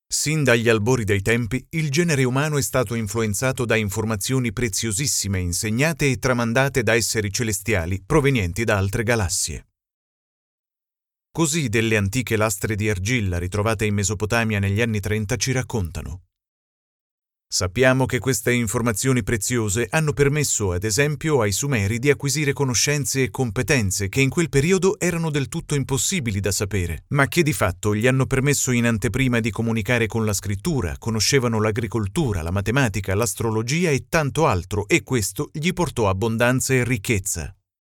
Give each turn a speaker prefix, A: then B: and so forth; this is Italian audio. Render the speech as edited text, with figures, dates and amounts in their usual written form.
A: Sin dagli albori dei tempi, il genere umano è stato influenzato da informazioni preziosissime insegnate e tramandate da esseri celestiali provenienti da altre galassie. Così delle antiche lastre di argilla ritrovate in Mesopotamia negli anni 30 ci raccontano. Sappiamo che queste informazioni preziose hanno permesso, ad esempio, ai Sumeri di acquisire conoscenze e competenze che in quel periodo erano del tutto impossibili da sapere, ma che di fatto gli hanno permesso in anteprima di comunicare con la scrittura, conoscevano l'agricoltura, la matematica, l'astrologia e tanto altro, e questo gli portò abbondanza e ricchezza.